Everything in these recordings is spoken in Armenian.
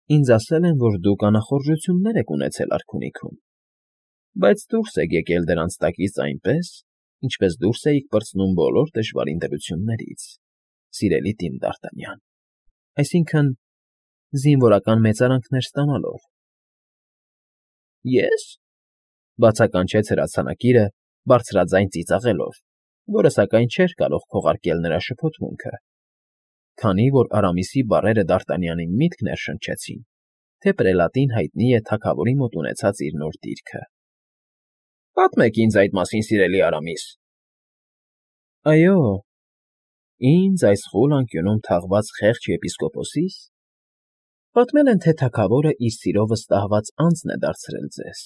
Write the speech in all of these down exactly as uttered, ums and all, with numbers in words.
Ինձ ասել են, որ դուք անախորժություններ եք ունեցել արքունիքում, բայց դուրս եք եկել դրանց տակից այնպես, ինչպես դուրս էիք պրծնում բոլոր դժվարին դրություններից, սիրելի Տիմ Դ'Արտանյան, այսինքն՝ զինվորական մեծարանքներ ստանալով։ Ե՞ս,֊ բացականչեց հրացանակիրը բարձրաձայն ծիծաղելով, որը սակայն չէր կարող քողարկել նրա շփոթմունքը, քանի որ Արամիսի բառերը Դ'Արտանյանին միտք ներշնչեցին, թե պրելատին հայտնի է թագավորի մոտ ունեցած իր նոր դիրքը։ Պատմեք ինձ այդ մասին, սիրելի Արամիս։ Այո, ինձ այս խուլ անկյունում թաղված խեղճ եպիսկոպոսի՞ս։ Պատմել են, թե թագավորը իր սիրո վստահված անձն է դարձրել ձեզ։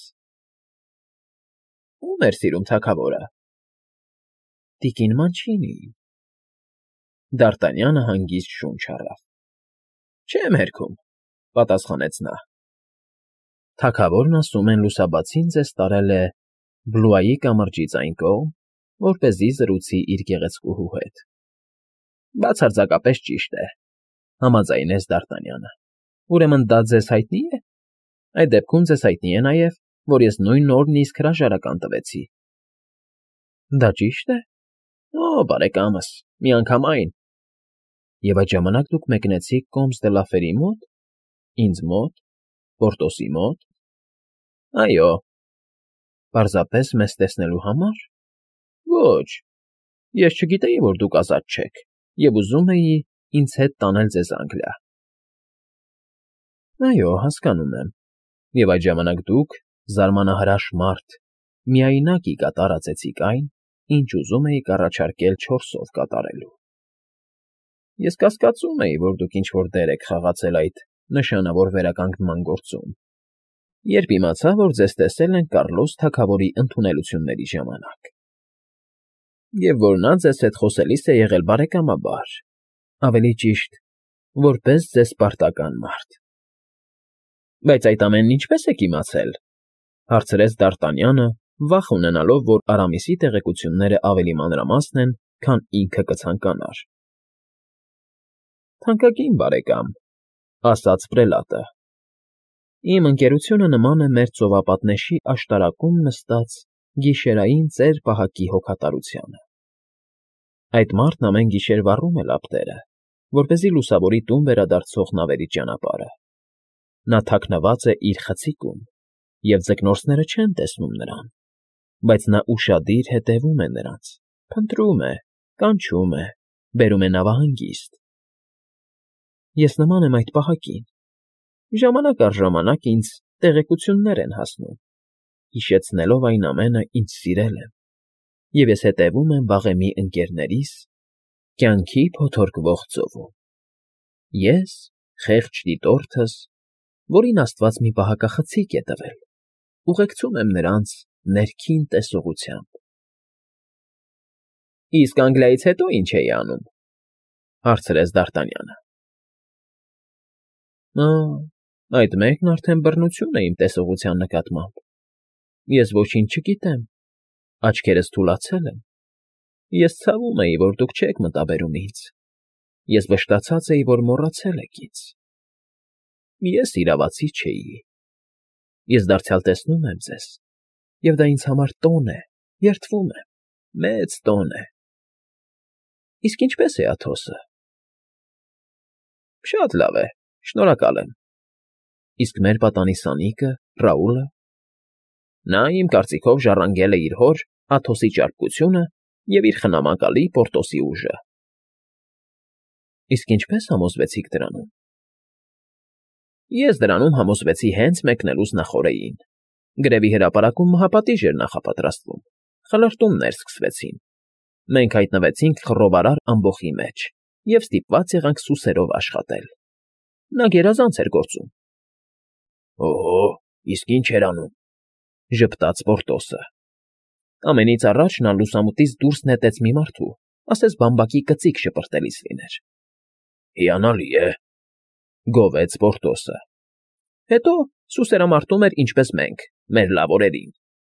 Ո՞ւմ էր սիրում թագավորը։ Տիկին Մանչինիին։ Դ'Արտանյանը հանգիստ շունչ առավ։ Չեմ հերքում,֊ պատասխանեց նա։ Թագավորն ասում են լուսաբացին ձեզ տարել է Բլուայի կամրջից այն կողմ, որպեսզի զրուցի իր գեղեցկուհու հետ։ Բացարձակապես ճիշտ է,֊ համաձայնեց Դ'Արտանյանը։ Ուրեմն դա ձեզ հայտնի է։ Այդ դեպքում ձեզ հայտնի է նաև, որ ես նույն օրն իսկ հրաժարական տվեցի։ Դա ճի՞շտ է։ Օ, բարեկամս, միանգամայն։ Եվ այդ ժամանակ դուք մեկնեցիք Կոմս դե Լաֆերի մոտ։ Ինձ մոտ, Պորտոսի մոտ։ Այո։ Պարզապես մեզ տեսնելու համար։ Ոչ, ես չգիտեի, որ դուք ազատ չեք, և ուզում էի ինձ հետ տանել ձեզ Անգլիա։ Այո, հասկանում եմ։ Եվ այդ ժամանակ դուք, զարմանահրաշ մարդ, միայնակ ի կատար ածեցիք այն, ինչ ուզում էիք առաջարկել չորսով կատարելու։ Ես կասկածում էի, որ դուք ինչ֊որ դեր եք խաղացել այդ նշանավոր վերականգնման գործում, երբ իմացա, որ ձեզ տեսել են Կառլոս թագավորի ընդունելությունների ժամանակ, և որ նա ձեզ հետ խոսելիս է եղել բարեկամաբար, ավելի ճիշտ, որպես ձեզ պարտական մարդ։ Բայց այդ ամենն ինչպե՞ս եք իմացել,֊ հարցրեց Դ'Արտանյանը, վախ ունենալով, որ Արամիսի տեղեկությունները ավելի մանրամասն են, քան ինքը կցանկանար։ Թանկագին բարեկամ,֊ ասաց պրելատը, իմ ընկերությունը նման է մեր ծովապատնեշի աշտարակում նստած գիշերային ծեր պահակի հոգատարությանը։ Այդ մարդն ամեն գիշեր վառում է լապտերը, որպեսզի լուսավորի տուն վերադարձող նավերի ճանապարհը։ Նա թաքնված է իր խցիկում, և ձկնորսները չեն տեսնում նրան, բայց նա ուշադիր հետևում է նրանց, փնտրում է, կանչում է, բերում է նավահանգիստ։ Ես նման եմ այդ պահակին։ Ժամանակ առ ժամանակ ինձ տեղեկություններ են հասնում, հիշեցնելով այն ամենը, ինչ սիրել եմ, և ես հետևում եմ վաղեմի ընկերներիս կյանքի փոթորկվող ծովում։ Ես, խեղճ դիտորդս, որին Աստված մի պահակախցիկ է տվել, ուղեկցում եմ նրանց ներքին տեսողությամբ։ Իսկ Անգլիայից հետո ի՞նչ էի անում,֊ հարցրեց Դ'Արտանյանը։ Ա, այդ մեկն արդեն բռնություն է իմ տեսողության նկատմամբ։ Ես ոչինչ չգիտեմ, աչքերս թուլացել են։ Ես ցավում էի, որ դուք չեք մտաբերում ինձ։ Ես վշտացած էի, որ մոռացել եք ինձ։ Ես իրավացի չէի։ Ես դարձյալ տեսնում եմ ձեզ, և դա ինձ համար տոն է, երդվում եմ, մեծ տոն է։ Իսկ ինչպե՞ս է Աթոսը։ Շատ լավ է, շնորհակալ եմ։ Իսկ մեր պատանի սանիկը, Ռաուլը։ Նա, իմ կարծիքով, ժառանգել է իր հոր Աթոսի ճարպկությունը և իր խնամակալի Պորտոսի ուժը։ Իսկ ինչպե՞ս համոզվեցիք դրանում։ Ես դրանում համոզվեցի հենց մեկնելուց նախօրեին։ Գրևի հրապարակում մահապատիժ էր նախապատրաստվում, խլրտումներ սկսվեցին։ Մենք հայտնվեցինք խռովարար ամբոխի մեջ և ստիպված եղանք սուսերով աշխատել։ Նա գերազանց էր գործում։ Օհո, իսկ ինչ էր անում,֊ ժպտաց Պորտոսը։ Ամենից առաջ նա լուսամուտից դուրս նետեց մի մարդու, ասես բամբակի կծիկ շպրտելիս լիներ։ Հիանալի է,֊ գովեց Պորտոսը։ Հետո սուսերամարտում էր ինչպես մենք, մեր լավ օրերին։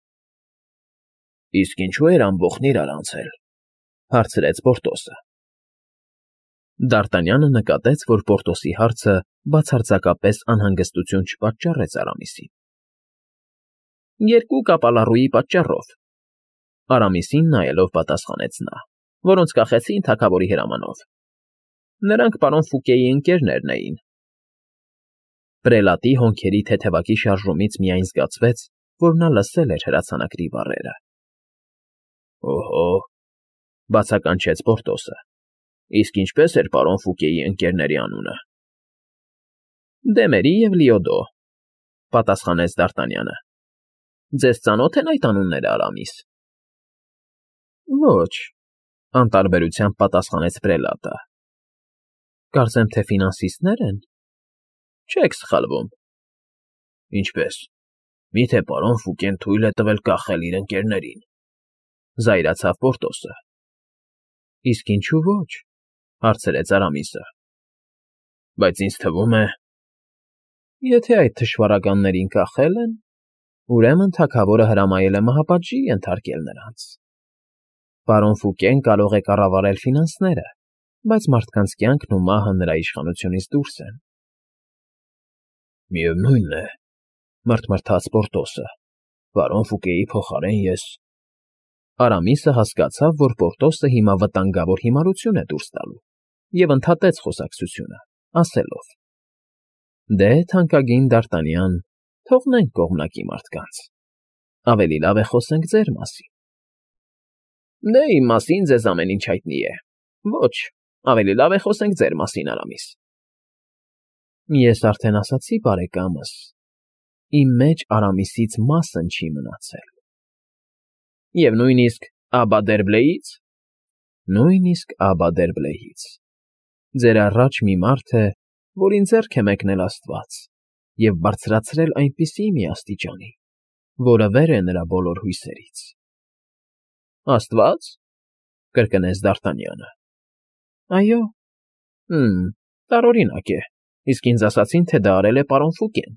Իսկ ինչու էր ամբոխն իրար անցել,֊ հարցրեց Պորտոսը։ Դ'Արտանյանը նկատեց, որ Պորտոսի հարցը բացարձակապես անհանգստություն չպատճառեց Արամիսին։ Երկու կապալառուի պատճառով, Արամիսին նայելով պատասխանեց նա, որոնց կախեցին թագավորի հրամանով։ Նրանք պարոն Ֆուկեի ընկերներն էին։ Պրելատի հոնքերի թեթևակի շարժումից միայն զգացվեց, որ նա լսել էր հրացանակրի բառերը։ Օհո, բացականչեց Պորտոսը, իսկ ինչպես էր պարոն Ֆուկեի ընկերների անունը։ Դեմերի և Լիոդո, պատասխանեց Դ'Արտանյանը։ Ձեզ ծանոթ են այդ անունները, Արամիս։ Ոչ, անտարբերությամբ պատասխանեց Պրելատը։ Կարծեմ թե ֆինանսիստներ են։ Չեք սխալվում։ Ինչպես։ Միթե պարոն Ֆուկեն թույլ է տվել կախել իր ընկերներին, զայրացավ Պորտոսը։ Իսկ ինչու ոչ, հարցրեց Արամիսը։ Բայց ինձ թվում է, եթե այդ թշվառականներին կախել են, ուրեմն թագավորը հրամայել է մահապատժի ենթարկել նրանց։ Պարոն Ֆուկեն կարող է կառավարել ֆինանսները, բայց մարդկանց կյանքն ու մահը նրա իշխանությունից դուրս են։ Միևնույն է, մռթմռթաց Պորտոսը, պարոն Ֆուկեի փոխարեն ես… Արամիսը հասկացավ, որ Պորտոսը հիմա վտանգավոր հիմարություն է դուրս տալու, և ընդհատեց խոսակցությունը, ասելով. Դե, թանկագին Դ'Արտանյան, թողնենք կողմնակի մարդկանց, ավելի լավ է խոսենք ձեր մասին։ Դե, իմ մասին ձեզ ամեն ինչ հայտնի է։ Ոչ, ավելի լավ է խոսենք ձեր մասին, Արամիս։ Ես արդեն ասացի, բարեկամս, իմ մեջ Արամիսից մասն չի մնացել։ Եվ նույնիսկ Աբա֊Դերբլեից։ Նույնիսկ Աբա֊Դերբլեից։ Ձեր առաջ մի մարդ է, որին ձեռք է մեկնել Աստված, և բարձրացրել այնպիսի մի աստիճանի, որը վեր է նրա բոլոր հույսերից։ Աստվա՞ծ, կրկնեց Դ'Արտանյանը։ Այո։ Հմ, տարօրինակ է, իսկ ինձ ասացին, թե դա արել է պարոն Ֆուկեն։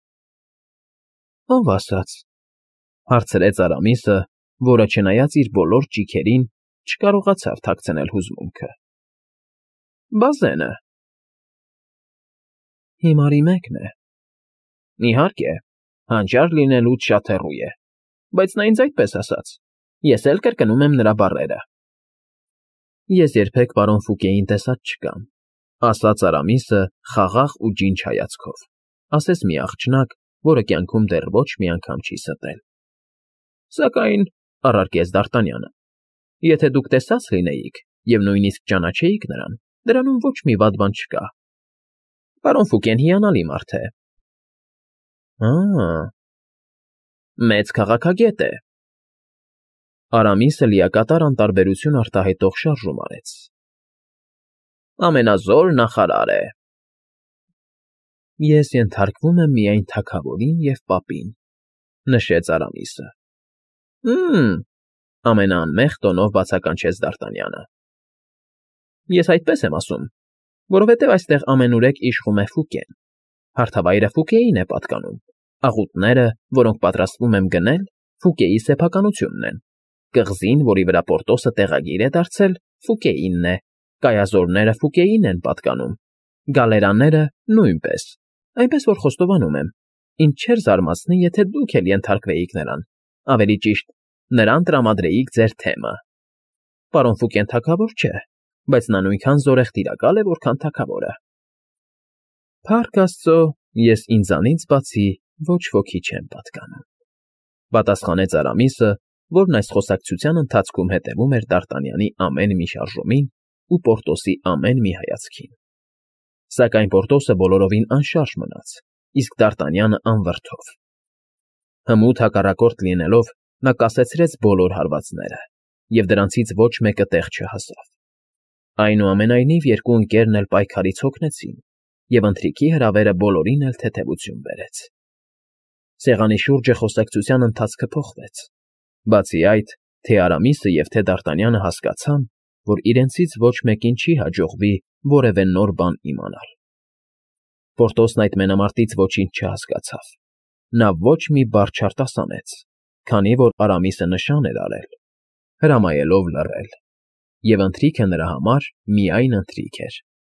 Ո՞վ ասաց, հարցրեց Արամիսը, որը չնայած իր բոլոր ճիգերին չկարողացավ թաքցնել հուզմունքը։ Բազենը։ Հիմարի մեկն է։ Իհարկե, հանճար լինելուց շատ հեռու է, բայց նա ինձ այդպես ասաց, ես էլ կրկնում եմ նրա բառերը։ Ես երբեք պարոն Ֆուկեին տեսած չկամ, ասաց Արամիսը խաղաղ ու ջինջ հայացքով, ասես մի աղջնակ, որը կյանքում դեռ ոչ մի անգամ չի ստել։ Սակայն, առարկեց Դ'Արտանյանը, եթե դուք տեսած լինեիք և նույնիսկ ճանաչեիք նրան, դրանում ոչ մի վատ բան չկա։ Պարոն Ֆուկեն հիանալի մարդ է։ Ա՜, մեծ քաղաքագետ է։ Արամիսը լիակատար անտարբերություն արտահայտող շարժում արեց։ Ամենազոր նախարար է։ Ես ենթարկվում եմ միայն թագավորին և պապին, նշեց Արամիսը։ Հմ, ամենաանմեղ տոնով բացականչեց Դ'Արտանյանը։ Ես այդպես եմ ասում, որովհետև այստեղ ամենուրեք իշխում է Ֆուկեն, հարթավայրը Ֆուկեին է պատկանում, աղուտները, որոնք պատրաստվում եմ գնել, Ֆուկեի սեփականությունն են, կղզին, որի վրա Պորտոսը տեղագիր է դարձել, Ֆուկեինն է, կայազորները Ֆուկեին են պատկանում, գալերաները՝ նույնպես, այնպես որ խոստովանում եմ, ինձ չէր զարմացնի, եթե դուք էլ ենթարկվեիք նրան, ավելի ճիշտ, նրան տրամադրեիք ձեր թեմը։ Պարոն Ֆուկեն թագավոր չէ, բայց նա նույնքան զորեղտիրակալ է, որքան թագավորը։ Փառք Աստծո, ես ինձանից բացի ոչ ոքի չեմ պատկանում, պատասխանեց Արամիսը, որն այս խոսակցության ընթացքում հետևում էր Դ'Արտանյանի ամեն մի շարժումին ու Պորտոսի ամեն մի հայացքին։ Սակայն Պորտոսը բոլորովին անշարժ մնաց, իսկ Դ'Արտանյանը անվրդով։ Հմուտ հակառակորդ լինելով, նա կասեցրեց բոլոր հարվածները, և դրանցից ոչ մեկը տեղ չհասավ։ Այնուամենայնիվ երկու ընկերն էլ պայքարից հոգնեցին, և ընթրիքի հրավերը բոլորին էլ թեթևություն բերեց։ Սեղանի շուրջը խոսակցության ընթացքը փոխվեց, բացի այդ, թե Արամիսը և թե Դ'Արտանյանը հասկացան, որ իրենցից ոչ մեկին չի հաջողվի որևէ նոր բան իմանալ։ Պորտոսն այդ մենամարտից ոչինչ չհասկացավ։ Նա ոչ մի բառ չարտասանեց, քանի որ Արամիսը նշան էր արել, հրամայելով լռել, և ընթրիքը նրա համար միայն ընթրիք էր։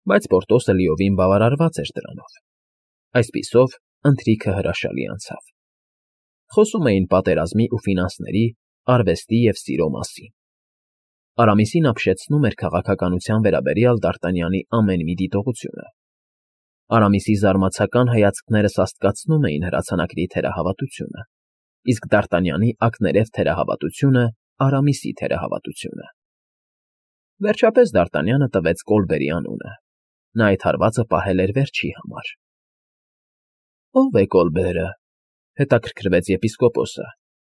բայց Պորտոսը լիովին բավարարված էր դրանով։ Այսպիսով, ընթրիքը հրաշալի անցավ։ Խոսում էին պատերազմի ու ֆինանսների, արվեստի և սիրո մասին։ Արամիսին ապշեցնում էր քաղաքականության վերաբերյալ Դ'Արտանյանի ամեն մի դիտողությունը։ Արամիսի զարմացական հայացքները սաստկացնում էին հրացանակրի թերահավատությունը, իսկ Դ'Արտանյանի ակներև թերահավատությունը Արամիսի թերահավատությունը։ Վերջապես Դ'Արտանյանը տվեց Կոլբերի անունը։ Նա այդ հարվածը պահել էր վերջի համար։ ֊ Ո՞վ է Կոլբերը,֊ հետաքրքրվեց եպիսկոպոսը։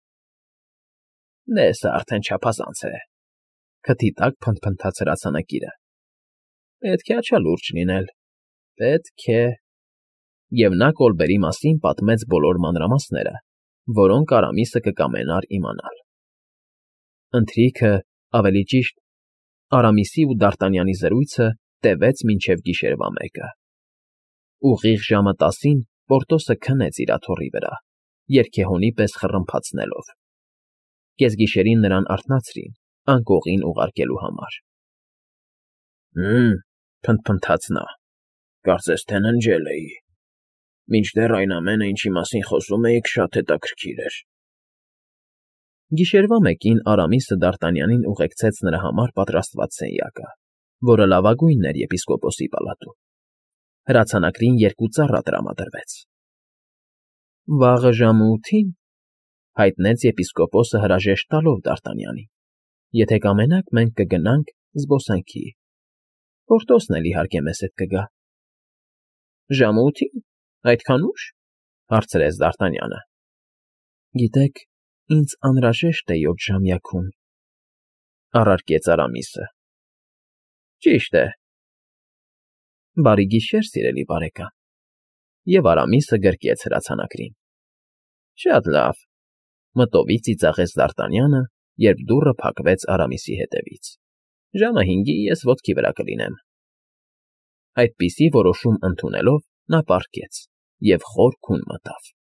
֊ Դե, սա արդեն չափազանց է,֊ քթի տակ փնթփնթաց հրացանակիրը։ ֊ Պետք է աչալուրջ լինել, պետք է… Եվ նա Կոլբերի մասին պատմեց բոլոր մանրամասները, որոնք Արամիսը կկամենար իմանալ։ Ընթրիքը, ավելի ճիշտ, Արամիսի ու Դ'Արտանյանի զրույցը տևեց մինչև գիշերվա մեկը։ Ուղիղ ժամը տասին Պորտոսը քնեց իր աթոռի վրա, երգեհոնի պես խռմփացնելով։ Կեսգիշերին նրան արթնացրին, անկողին ուղարկելու համար։ ֊ Հը՜մ,֊ փնթփնթաց նա,֊ կարծես թե ննջել էի… Մինչդեռ այն ամենը, ինչի մասին խոսում էիք, շատ հետաքրքիր էր… Գիշերվա մեկին Արամիսը Դ'Արտանյանին ուղեկցեց նրա համար պատրաստված սենյակը, որը լավագույնն էր եպիսկոպոսի պալատում։ Հրացանակրին երկու ծառա տրամադրվեց։ ֊ Վաղը ժամը ութին,֊ հայտնեց եպիսկոպոսը հրաժեշտ տալով Դ'Արտանյանին,֊ եթե կամենաք, մենք կգնանք զբոսանքի… Պորտոսն էլ, իհարկե, մեզ հետ կգա։ ֊ Ժամը ութի՞ն, այդքան ու՞շ,֊ հարցրեց Դ'Արտանյանը։ ֊ Գիտեք, ինձ անհրաժեշտ է յոթժամյակուն,֊ առարկեց Արամիսը։ ֊ Ճիշտ է… Բարի գիշեր, սիրելի բարեկամ…֊ Եվ Արամիսը գրկեց հրացանակրին։ ֊ Շատ լավ,֊ մտովի ծիծաղեց Դ'Արտանյանը, երբ դուռը փակվեց Արամիսի հետևից։֊ Ժամը հինգի ես ոտքի վրա կլինեմ… Այդպիսի որոշում ընդունելով՝ նա պառկեց և խոր քուն մտավ։